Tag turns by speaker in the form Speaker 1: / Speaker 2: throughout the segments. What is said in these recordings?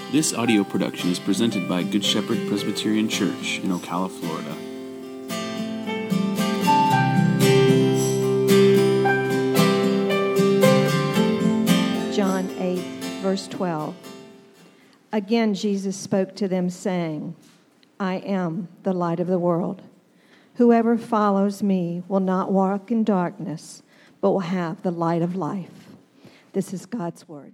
Speaker 1: This audio production is presented by Good Shepherd Presbyterian Church in Ocala, Florida.
Speaker 2: John 8, verse 12. Again, Jesus spoke to them, saying, I am the light of the world. Whoever follows me will not walk in darkness, but will have the light of life. This is God's word.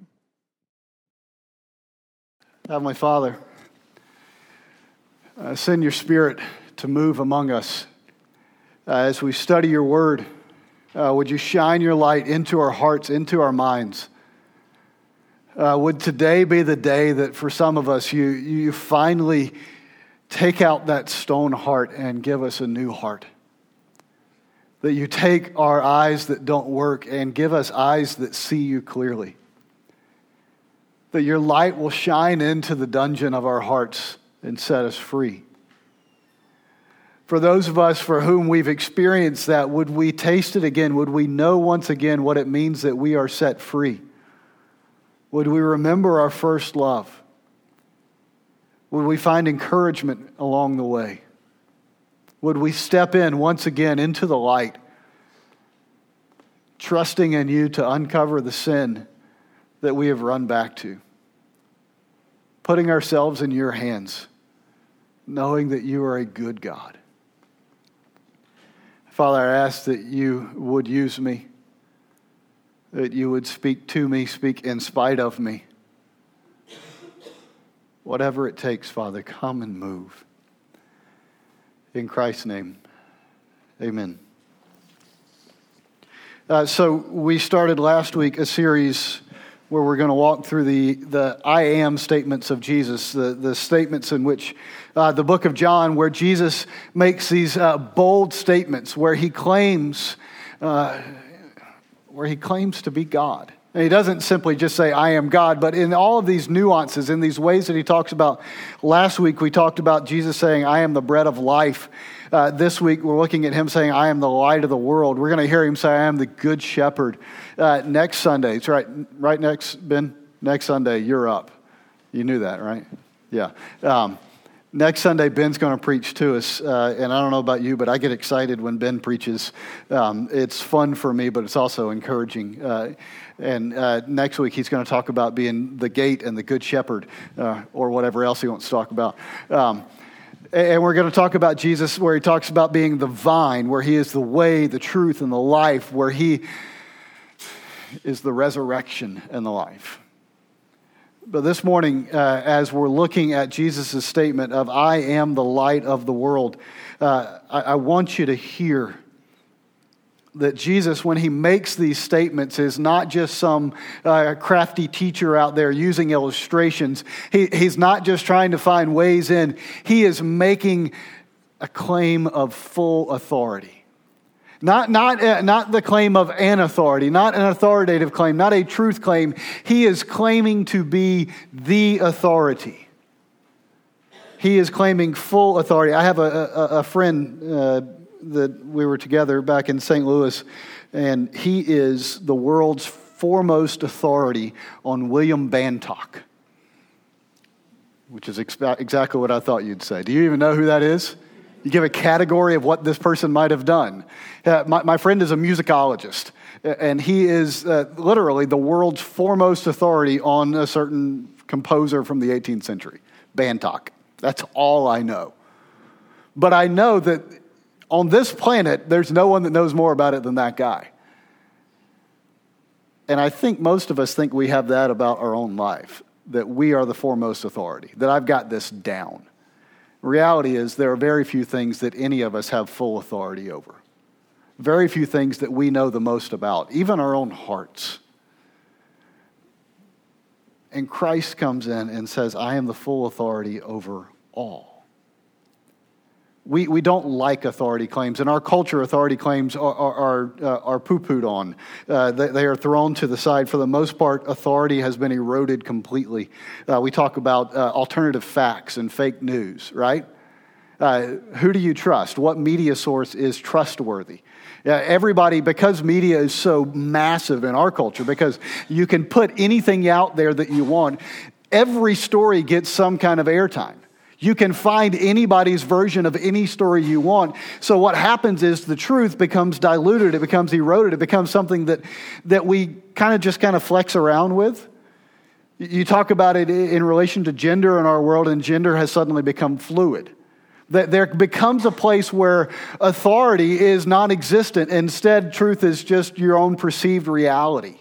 Speaker 3: Heavenly Father, send your Spirit to move among us. As we study your word, would you shine your light into our hearts, into our minds? Would today be the day that for some of us, you finally take out that stone heart and give us a new heart? That you take our eyes that don't work and give us eyes that see you clearly. That your light will shine into the dungeon of our hearts and set us free. For those of us for whom we've experienced that, would we taste it again? Would we know once again what it means that we are set free? Would we remember our first love? Would we find encouragement along the way? Would we step in once again into the light, trusting in you to uncover the sin that we have run back to, putting ourselves in your hands, knowing that you are a good God. Father, I ask that you would use me, that you would speak to me, speak in spite of me. Whatever it takes, Father, come and move. In Christ's name, amen. So we started last week a series where we're going to walk through the I am statements of Jesus, the statements in which the book of John, where Jesus makes these bold statements where he claims to be God. And he doesn't simply just say, I am God, but in all of these nuances, in these ways that he talks about. Last week we talked about Jesus saying, I am the bread of life. This week we're looking at him saying, I am the light of the world. We're going to hear him say, I am the good shepherd. Next Sunday, it's right next, Ben? Next Sunday, you're up. You knew that, right? Yeah. Next Sunday, Ben's going to preach to us, and I don't know about you, but I get excited when Ben preaches. It's fun for me, but it's also encouraging. And next week, he's going to talk about being the gate and the good shepherd, or whatever else he wants to talk about. And we're going to talk about Jesus, where he talks about being the vine, where he is the way, the truth, and the life, where he is the resurrection and the life. But this morning, as we're looking at Jesus' statement of, I am the light of the world, I want you to hear that Jesus, when he makes these statements, is not just some crafty teacher out there using illustrations. He's not just trying to find ways in. He is making a claim of full authority. Not the claim of an authority, not an authoritative claim, not a truth claim. He is claiming to be the authority. He is claiming full authority. I have a friend that we were together back in St. Louis, and he is the world's foremost authority on William Bantock, which is exactly what I thought you'd say. Do you even know who that is? You give a category of what this person might have done. My friend is a musicologist, and he is literally the world's foremost authority on a certain composer from the 18th century, Bantock. That's all I know. But I know that on this planet, there's no one that knows more about it than that guy. And I think most of us think we have that about our own life, that we are the foremost authority, that I've got this down. Reality is there are very few things that any of us have full authority over. Very few things that we know the most about, even our own hearts. And Christ comes in and says, I am the full authority over all. We don't like authority claims. In our culture, authority claims are poo-pooed on. They are thrown to the side. For the most part, authority has been eroded completely. We talk about alternative facts and fake news, right? Who do you trust? What media source is trustworthy? Everybody, because media is so massive in our culture, because you can put anything out there that you want, every story gets some kind of airtime. You can find anybody's version of any story you want. So what happens is the truth becomes diluted, it becomes eroded, it becomes something that we kind of flex around with. You talk about it in relation to gender in our world, and gender has suddenly become fluid. That there becomes a place where authority is non-existent. Instead, truth is just your own perceived reality.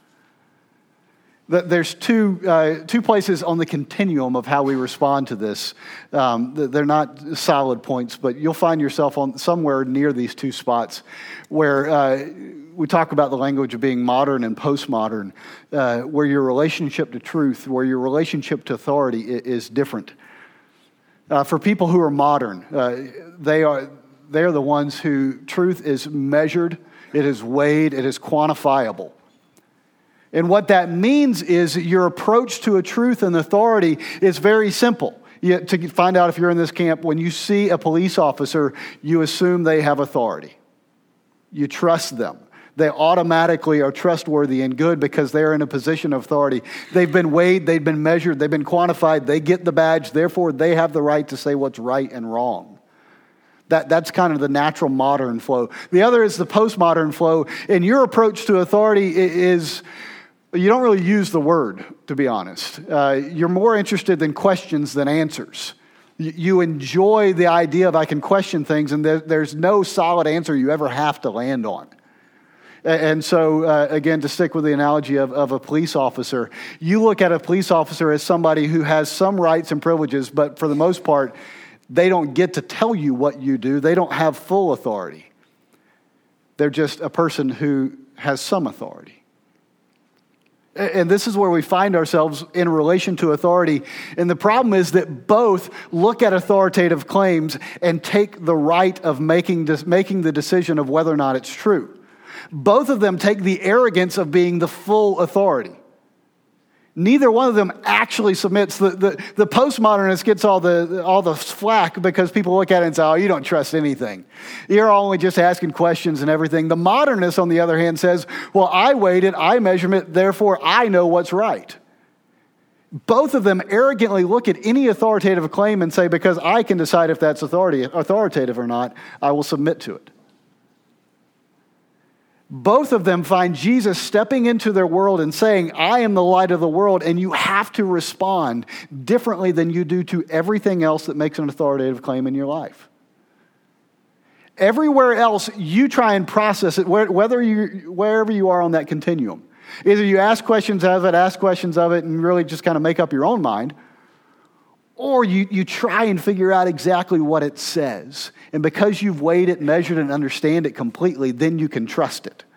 Speaker 3: There's two places on the continuum of how we respond to this. They're not solid points, but you'll find yourself on somewhere near these two spots where we talk about the language of being modern and postmodern, where your relationship to truth, where your relationship to authority is different. For people who are modern, they are the ones who truth is measured, it is weighed, it is quantifiable. And what that means is your approach to a truth and authority is very simple. To find out if you're in this camp, when you see a police officer, you assume they have authority. You trust them. They automatically are trustworthy and good because they're in a position of authority. They've been weighed, they've been measured, they've been quantified, they get the badge, therefore they have the right to say what's right and wrong. That's kind of the natural modern flow. The other is the postmodern flow, and your approach to authority is, you don't really use the word, to be honest. You're more interested in questions than answers. You enjoy the idea of I can question things, and there's no solid answer you ever have to land on. And so, again, to stick with the analogy of a police officer, you look at a police officer as somebody who has some rights and privileges, but for the most part, they don't get to tell you what you do. They don't have full authority. They're just a person who has some authority. And this is where we find ourselves in relation to authority. And the problem is that both look at authoritative claims and take the right of making the decision of whether or not it's true. Both of them take the arrogance of being the full authority. Neither one of them actually submits. The postmodernist gets all the flack because people look at it and say, oh, you don't trust anything. You're only just asking questions and everything. The modernist, on the other hand, says, well, I weighed it, I measured it, therefore I know what's right. Both of them arrogantly look at any authoritative claim and say, because I can decide if that's authoritative or not, I will submit to it. Both of them find Jesus stepping into their world and saying, I am the light of the world, and you have to respond differently than you do to everything else that makes an authoritative claim in your life. Everywhere else, you try and process it, wherever you are on that continuum. Either you ask questions of it, and really just kind of make up your own mind, or you try and figure out exactly what it says. And because you've weighed it, measured it, and understand it completely, then you can trust it.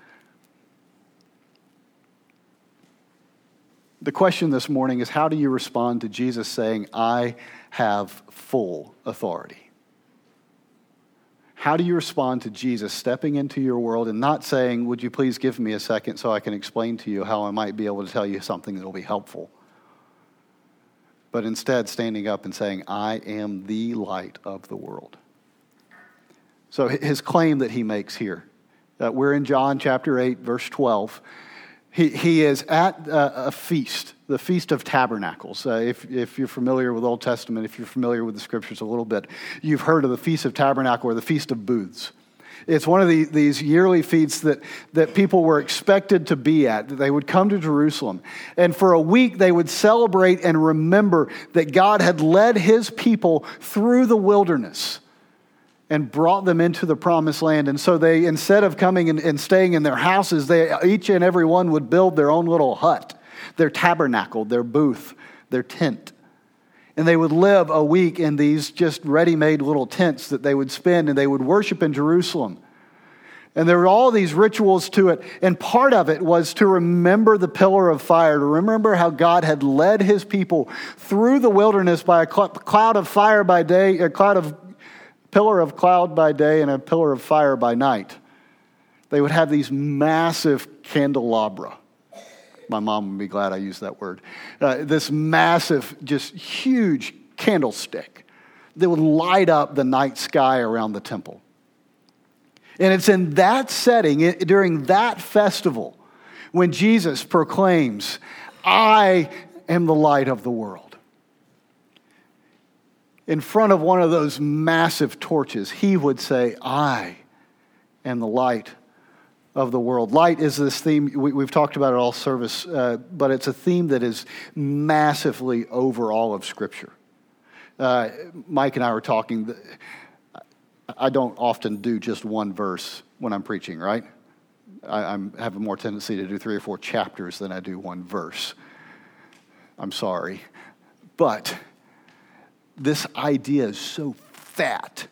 Speaker 3: The question this morning is, how do you respond to Jesus saying, I have full authority? How do you respond to Jesus stepping into your world and not saying, would you please give me a second so I can explain to you how I might be able to tell you something that will be helpful? But instead standing up and saying, I am the light of the world. So his claim that he makes here, we're in John chapter 8, verse 12. He is at a feast, the Feast of Tabernacles. If you're familiar with Old Testament, if you're familiar with the Scriptures a little bit, you've heard of the Feast of Tabernacle or the Feast of Booths. It's one of these yearly feasts that people were expected to be at. They would come to Jerusalem. And for a week, they would celebrate and remember that God had led his people through the wilderness and brought them into the promised land. And so they, instead of coming and staying in their houses, each and every one would build their own little hut, their tabernacle, their booth, their tent. And they would live a week in these just ready-made little tents that they would spend, and they would worship in Jerusalem. And there were all these rituals to it. And part of it was to remember the pillar of fire, to remember how God had led his people through the wilderness by a cloud of fire by day, pillar of cloud by day and a pillar of fire by night. They would have these massive candelabra. My mom would be glad I used that word. This massive, just huge candlestick that would light up the night sky around the temple. And it's in that setting, during that festival, when Jesus proclaims, I am the light of the world. In front of one of those massive torches, he would say, I am the light of the world. Light is this theme, we've talked about it all service, but it's a theme that is massively over all of Scripture. Mike and I were talking, I don't often do just one verse when I'm preaching, right? I have a more tendency to do 3 or 4 chapters than I do one verse. I'm sorry. But this idea is so fat.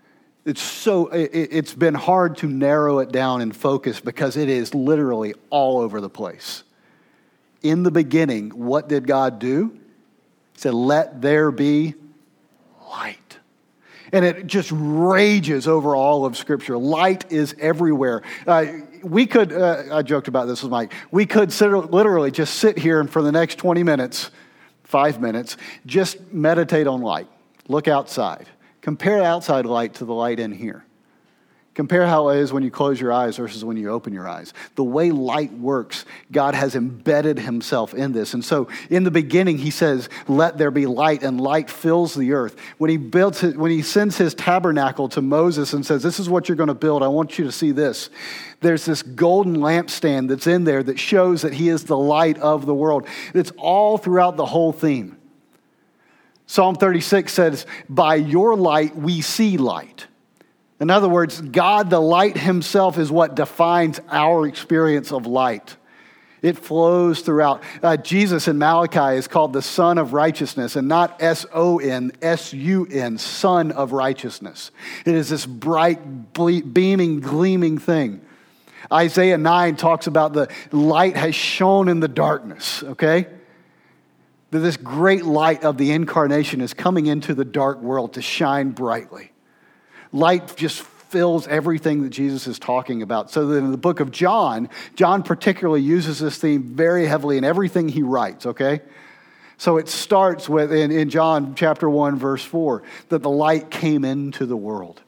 Speaker 3: It's been hard to narrow it down and focus because it is literally all over the place. In the beginning, what did God do? He said, let there be light. And it just rages over all of Scripture. Light is everywhere. We could, I joked about this with Mike, we could literally just sit here and for the next 20 minutes, 5 minutes, just meditate on light. Look outside. Compare outside light to the light in here. Compare how it is when you close your eyes versus when you open your eyes. The way light works, God has embedded himself in this. And so in the beginning, he says, let there be light, and light fills the earth. When he sends his tabernacle to Moses and says, this is what you're going to build, I want you to see this. There's this golden lampstand that's in there that shows that he is the light of the world. It's all throughout the whole theme. Psalm 36 says, by your light we see light. In other words, God, the light himself, is what defines our experience of light. It flows throughout. Jesus in Malachi is called the Son of Righteousness, and not S-O-N, S-U-N, Son of Righteousness. It is this bright, beaming, gleaming thing. Isaiah 9 talks about the light has shone in the darkness, okay? That this great light of the incarnation is coming into the dark world to shine brightly. Light just fills everything that Jesus is talking about. So that in the book of John, John particularly uses this theme very heavily in everything he writes, okay? So it starts with, in John chapter 1, verse 4, that the light came into the world.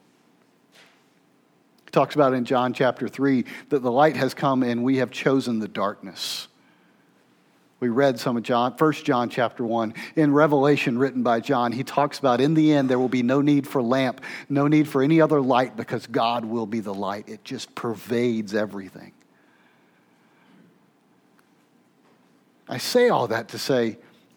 Speaker 3: He talks about in John chapter 3 that the light has come and we have chosen the darkness. We read some of 1 John chapter 1. In Revelation written by John, he talks about in the end there will be no need for lamp, no need for any other light because God will be the light. It just pervades everything. I say all that to say,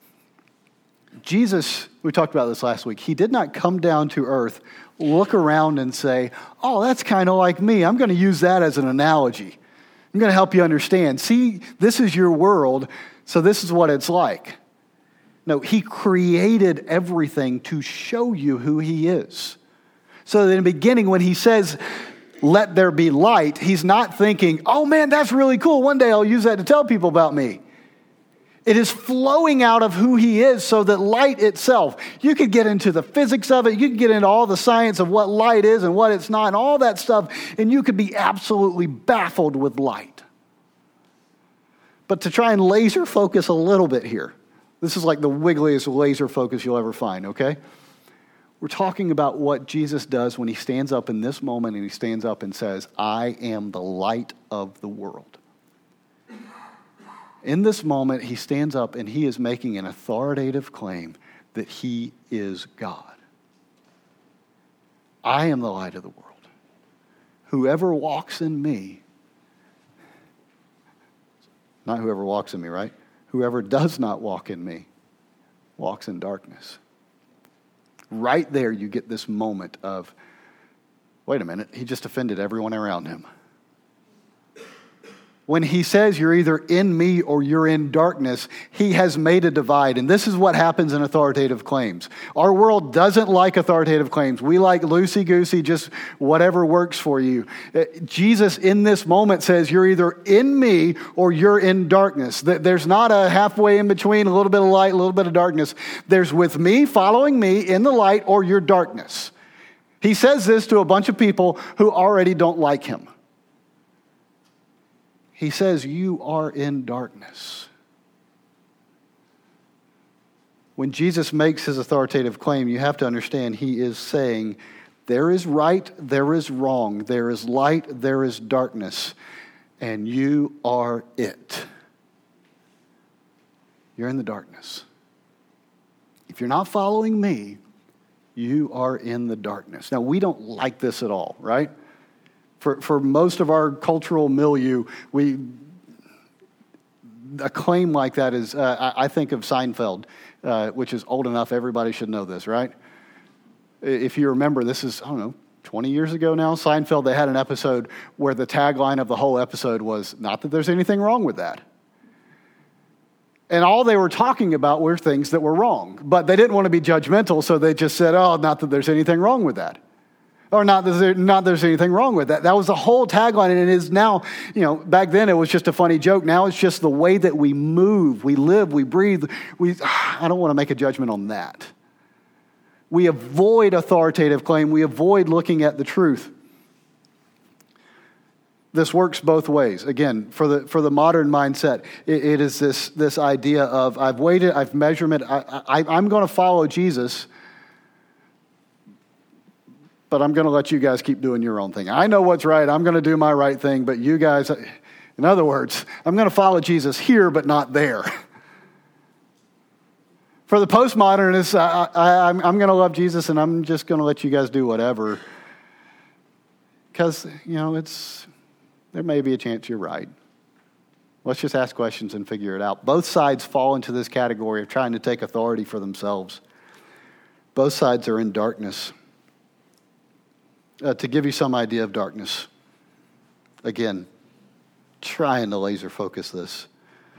Speaker 3: Jesus, we talked about this last week, he did not come down to earth, look around and say, oh, that's kind of like me. I'm going to use that as an analogy. I'm going to help you understand. See, this is your world. So this is what it's like. No, he created everything to show you who he is. So in the beginning, when he says, let there be light, he's not thinking, oh man, that's really cool. One day I'll use that to tell people about me. It is flowing out of who he is so that light itself, you could get into the physics of it, you could get into all the science of what light is and what it's not and all that stuff, and you could be absolutely baffled with light. But to try and laser focus a little bit here, this is like the wiggliest laser focus you'll ever find, okay? We're talking about what Jesus does when he stands up in this moment and he stands up and says, I am the light of the world. In this moment, he stands up and he is making an authoritative claim that he is God. I am the light of the world. Whoever walks in me, not whoever walks in me, right? Whoever does not walk in me walks in darkness. Right there you get this moment of, wait a minute, he just offended everyone around him. When he says you're either in me or you're in darkness, he has made a divide. And this is what happens in authoritative claims. Our world doesn't like authoritative claims. We like loosey-goosey, just whatever works for you. Jesus in this moment says you're either in me or you're in darkness. There's not a halfway in between, a little bit of light, a little bit of darkness. There's with me, following me in the light, or your darkness. He says this to a bunch of people who already don't like him. He says, you are in darkness. When Jesus makes his authoritative claim, you have to understand he is saying, there is right, there is wrong, there is light, there is darkness, and you are it. you're in the darkness. If you're not following me, you are in the darkness. Now, we don't like this at all, right? For most of our cultural milieu, a claim like that is, I think of Seinfeld, which is old enough, everybody should know this, right? If you remember, this is, 20 years ago now, Seinfeld, they had an episode where the tagline of the whole episode was, not that there's anything wrong with that. And all they were talking about were things that were wrong. But they didn't want to be judgmental, so they just said, not that there's anything wrong with that. Or not that there's anything wrong with that. That was the whole tagline, and it is now, back then it was just a funny joke. Now it's just the way that we move, we live, we breathe. I don't want to make a judgment on that. We avoid authoritative claim. We avoid looking at the truth. This works both ways. Again, for the modern mindset, it is this idea of I've waited, I've measurement, I'm going to follow Jesus, but I'm going to let you guys keep doing your own thing. I know what's right. I'm going to do my right thing, but you guys, in other words, I'm going to follow Jesus here, but not there. For the postmodernists, I'm going to love Jesus, and I'm just going to let you guys do whatever. Because, there may be a chance you're right. Let's just ask questions and figure it out. Both sides fall into this category of trying to take authority for themselves. Both sides are in darkness. To give you some idea of darkness, again, trying to laser focus this.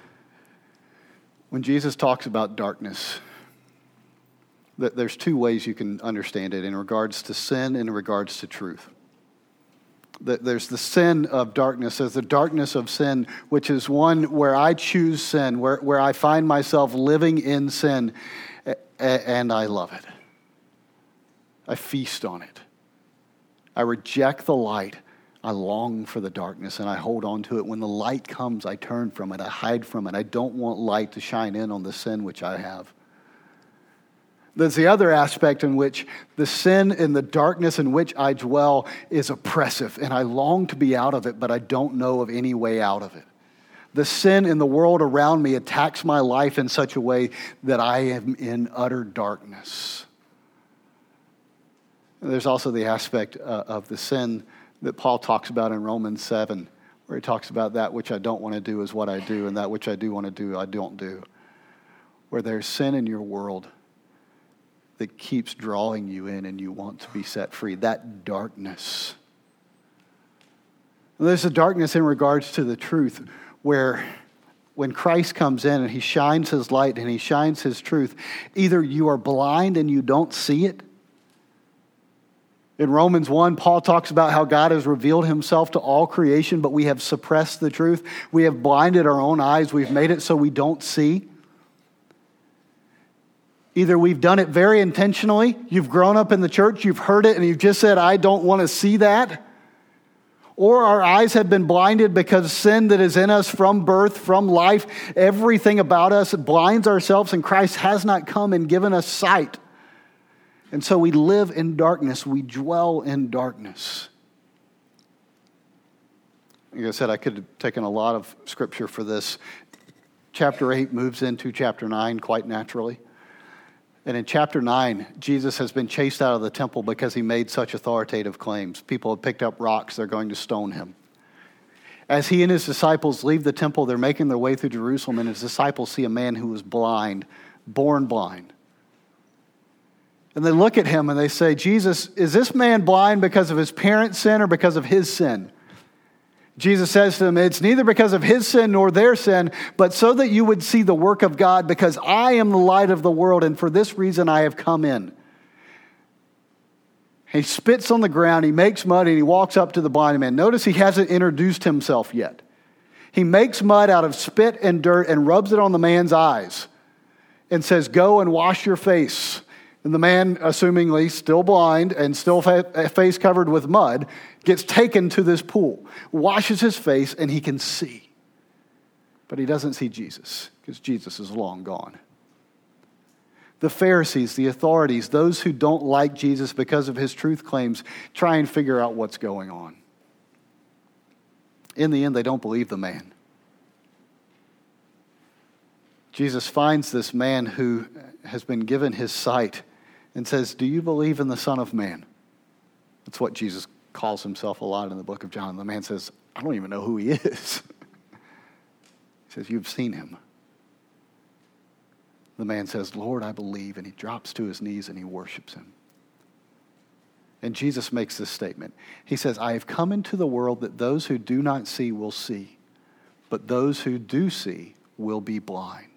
Speaker 3: When Jesus talks about darkness, there's two ways you can understand it in regards to sin and in regards to truth. There's the sin of darkness. There's the darkness of sin, which is one where I choose sin, where I find myself living in sin, and I love it. I feast on it. I reject the light. I long for the darkness, and I hold on to it. When the light comes, I turn from it. I hide from it. I don't want light to shine in on the sin which I have. There's the other aspect in which the sin and the darkness in which I dwell is oppressive, and I long to be out of it, but I don't know of any way out of it. The sin in the world around me attacks my life in such a way that I am in utter darkness. And there's also the aspect of the sin that Paul talks about in Romans 7, where he talks about that which I don't want to do is what I do, and that which I do want to do, I don't do. Where there's sin in your world that keeps drawing you in and you want to be set free. That darkness. And there's a darkness in regards to the truth where when Christ comes in and he shines his light and he shines his truth, either you are blind and you don't see it. In Romans 1, Paul talks about how God has revealed himself to all creation, but we have suppressed the truth. We have blinded our own eyes. We've made it so we don't see. Either we've done it very intentionally, you've grown up in the church, you've heard it, and you've just said, I don't want to see that. Or our eyes have been blinded because sin that is in us from birth, from life, everything about us blinds ourselves, and Christ has not come and given us sight. And so we live in darkness, we dwell in darkness. Like I said, I could have taken a lot of scripture for this. Chapter 8 moves into chapter 9 quite naturally. And in chapter 9, Jesus has been chased out of the temple because he made such authoritative claims. People have picked up rocks, they're going to stone him. As he and his disciples leave the temple, they're making their way through Jerusalem, and his disciples see a man who was blind, born blind. And they look at him and they say, Jesus, is this man blind because of his parents' sin or because of his sin? Jesus says to them, it's neither because of his sin nor their sin, but so that you would see the work of God, because I am the light of the world, and for this reason I have come in. He spits on the ground, he makes mud, and he walks up to the blind man. Notice he hasn't introduced himself yet. He makes mud out of spit and dirt and rubs it on the man's eyes and says, go and wash your face. And the man, assumingly still blind and still face covered with mud, gets taken to this pool, washes his face, and he can see. But he doesn't see Jesus because Jesus is long gone. The Pharisees, the authorities, those who don't like Jesus because of his truth claims, try and figure out what's going on. In the end, they don't believe the man. Jesus finds this man who has been given his sight and says, do you believe in the Son of Man? That's what Jesus calls himself a lot in the book of John. The man says, I don't even know who he is. He says, you've seen him. The man says, Lord, I believe, and he drops to his knees and he worships him. And Jesus makes this statement. He says, I have come into the world that those who do not see will see, but those who do see will be blind.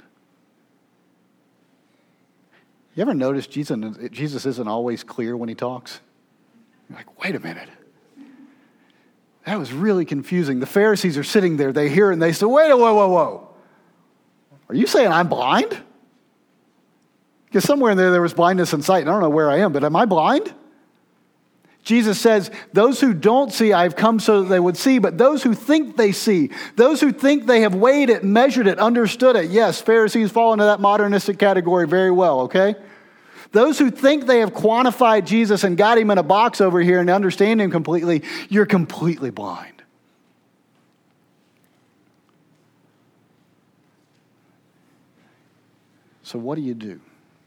Speaker 3: You ever notice Jesus isn't always clear when he talks? You're like, wait a minute. That was really confusing. The Pharisees are sitting there. They hear it and they say, whoa. Are you saying I'm blind? Because somewhere in there was blindness in sight. And I don't know where I am, but am I blind? Jesus says, those who don't see, I've come so that they would see, but those who think they see, those who think they have weighed it, measured it, understood it. Yes, Pharisees fall into that modernistic category very well, okay? Those who think they have quantified Jesus and got him in a box over here and understand him completely, you're completely blind. So what do you do?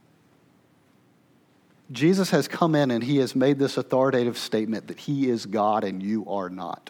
Speaker 3: Jesus has come in and he has made this authoritative statement that he is God and you are not.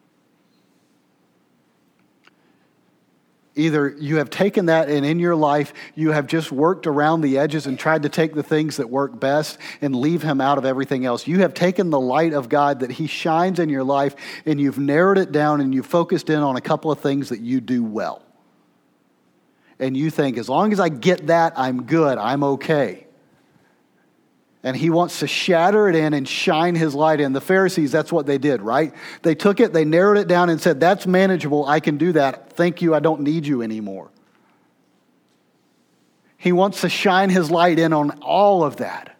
Speaker 3: Either you have taken that and in your life you have just worked around the edges and tried to take the things that work best and leave him out of everything else. You have taken the light of God that he shines in your life and you've narrowed it down and you've focused in on a couple of things that you do well. And you think, as long as I get that, I'm good, I'm okay. And he wants to shatter it in and shine his light in. The Pharisees, that's what they did, right? They took it, they narrowed it down and said, that's manageable, I can do that. Thank you, I don't need you anymore. He wants to shine his light in on all of that.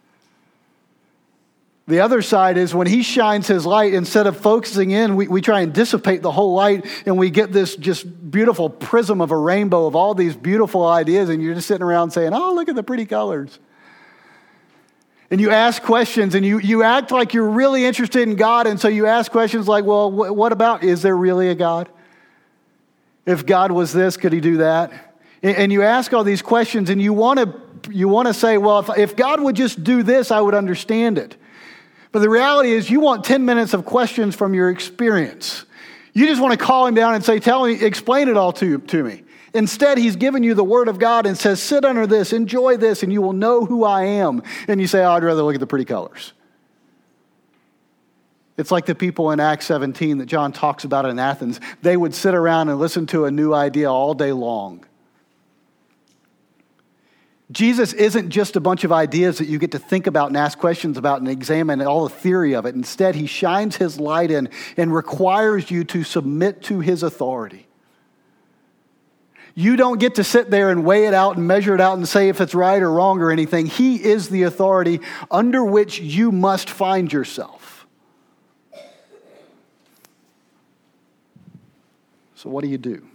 Speaker 3: The other side is when he shines his light, instead of focusing in, we try and dissipate the whole light and we get this just beautiful prism of a rainbow of all these beautiful ideas and you're just sitting around saying, oh, look at the pretty colors. And you ask questions and you act like you're really interested in God. And so you ask questions like, well, what about, is there really a God? If God was this, could he do that? And you ask all these questions and you want to say, well, if God would just do this, I would understand it. But the reality is you want 10 minutes of questions from your experience. You just want to call him down and say, tell me, explain it all to me. Instead, he's given you the word of God and says, sit under this, enjoy this, and you will know who I am. And you say, oh, I'd rather look at the pretty colors. It's like the people in Acts 17 that John talks about in Athens. They would sit around and listen to a new idea all day long. Jesus isn't just a bunch of ideas that you get to think about and ask questions about and examine all the theory of it. Instead, he shines his light in and requires you to submit to his authority. You don't get to sit there and weigh it out and measure it out and say if it's right or wrong or anything. He is the authority under which you must find yourself. So what do you do?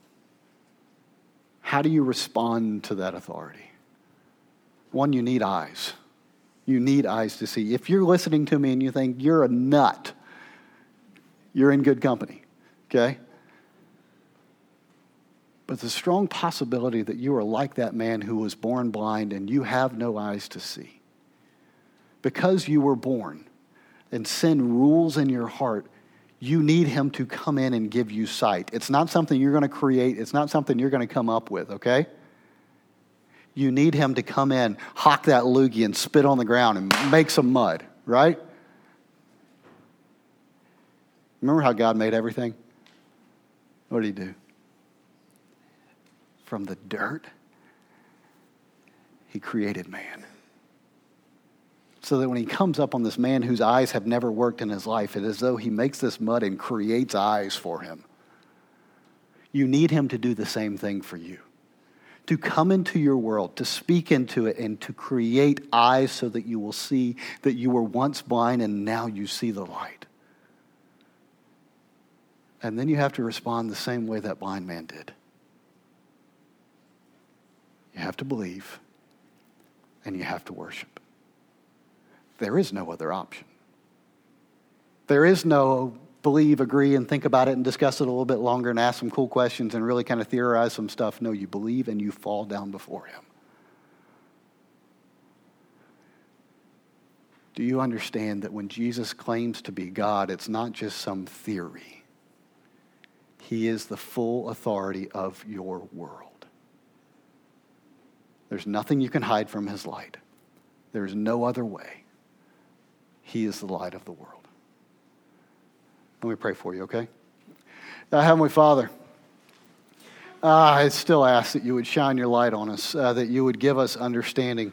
Speaker 3: How do you respond to that authority? One, you need eyes. You need eyes to see. If you're listening to me and you think you're a nut, you're in good company, okay? But there's a strong possibility that you are like that man who was born blind and you have no eyes to see. Because you were born and sin rules in your heart, you need him to come in and give you sight. It's not something you're going to create. It's not something you're going to come up with, okay? You need him to come in, hock that loogie and spit on the ground and make some mud, right? Remember how God made everything? What did he do? From the dirt, he created man. So that when he comes up on this man whose eyes have never worked in his life, it is as though he makes this mud and creates eyes for him. You need him to do the same thing for you. To come into your world, to speak into it, and to create eyes so that you will see that you were once blind and now you see the light. And then you have to respond the same way that blind man did. You have to believe, and you have to worship. There is no other option. There is no, believe, agree, and think about it and discuss it a little bit longer and ask some cool questions and really kind of theorize some stuff. No, you believe and you fall down before him. Do you understand that when Jesus claims to be God, it's not just some theory? He is the full authority of your world. There's nothing you can hide from his light. There's no other way. He is the light of the world. Let me pray for you, okay? Heavenly Father, I still ask that you would shine your light on us, that you would give us understanding,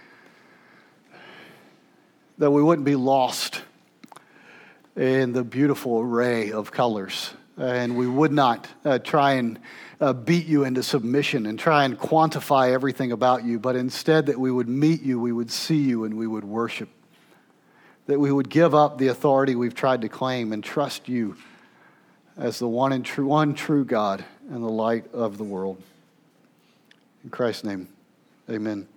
Speaker 3: that we wouldn't be lost in the beautiful array of colors, and we would not try and beat you into submission and try and quantify everything about you, but instead that we would meet you, we would see you, and we would worship. That we would give up the authority we've tried to claim and trust you as the one true God and the light of the world. In Christ's name, amen.